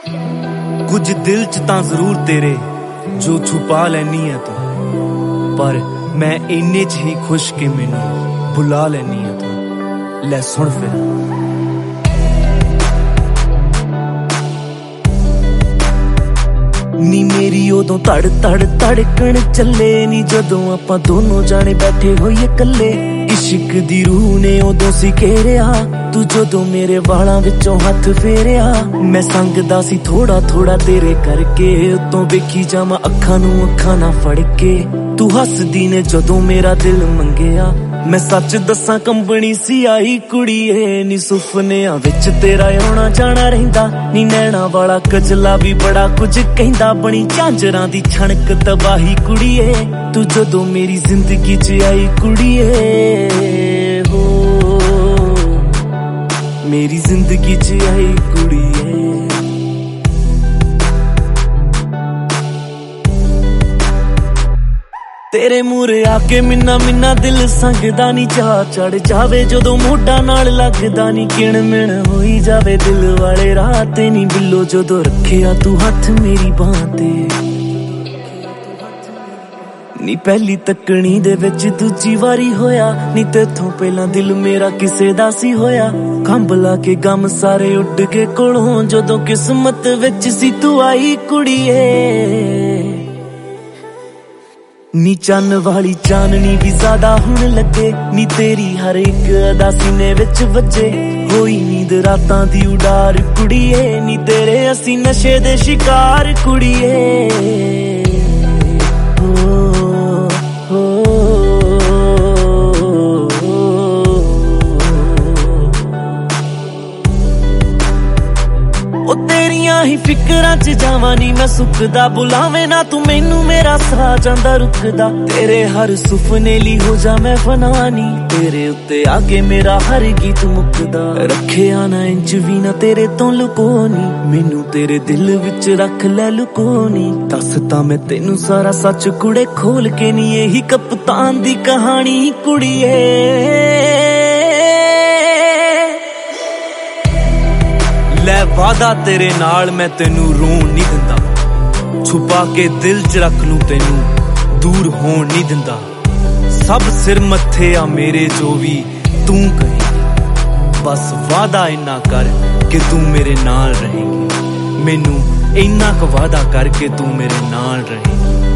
कुछ दिल च तां जरूर तेरे जो छुपा लैनी है तू, पर मैं इन्ने च ही खुश के मैनू बुला लैनी है तू। लै सुन फिर नी मेरी उदों तड़ तड़ धड़कन चले नी जदों आपां दोनों जाने बैठे होइए कल्ले। इश्क दी रूह ने उदों सी घेरिया तू जदों मेरे वालां विचों हथ फेरिया। मैं संगदा सी थोड़ा थोड़ा तेरे करके, उतों वेखी जावां अखां नूं अखां ना फड़ के। तू हसदी ने जदों मेरा दिल मंगिया, मैं सच दसां कंबनी सी आई कुड़ीए। नी सुपनियां विच तेरा आउणा जाना रहिंदा, नी नैना वाला कजला भी बड़ा कुछ कहिंदा। बनी झांजरां दी छणक तबाही कुड़ीए, तू जदों मेरी जिंदगी च आई कुड़ीए। हो मेरी जिंदगी च आई कुड़ीए। तेरे मूरे आके मिन्ना मिन्ना दिल संगदा नी, चाह चढ़ जावे जदों मोढा नाल लगदा नी। किण मिण होई जावे दिल वाले राह ते नी, बिल्लो जदों रखिया तू हथ मेरी बांह ते। नी पहली तकनी दे विच दूजी वारी होया, नी तेथों पहला दिल मेरा किसे दा सी होया। खंभ ला के गम सारे उड के कोलों, जदों किस्मत विच सी तू आई कुड़ीए। नी चन्न वाली चाननी भी ज्यादा हुण लगे, नी तेरी हर एक अदा सीने विच वजे। होई नींद रातां दी उडार कुड़ीए, नी तेरे असी नशे दे शिकार कुड़ीए। ही फिकरां च जावां नी मैं सुकदा, बुलावे ना तू मैनू मेरा सा जांदा रुकदा। तेरे हर सुपने ली हो जा मैं फनानी, तेरे उत्ते आके मेरा हर गीत मुकदा। रखिया ना इंच भी ना तेरे तो लुकोनी, मैनू तेरे दिल विच रख लै लुकोनी। दस तां मैं तेनू सारा सच कुड़े खोल के, नी यही कप्तान दी कहानी कुड़ीए। लै वादा तेरे नाल मैं तेनू रोन नहीं दिंदा, छुपा के दिल च रख लूं तेनू दूर होण नहीं दिंदा। सब सिर मत्थे आ मेरे जो भी तू कहे, बस वादा इन्ना कर कि तू मेरे नाल रहेगी। मैनू इन्ना क वादा कर के तू मेरे नाल रहेगी।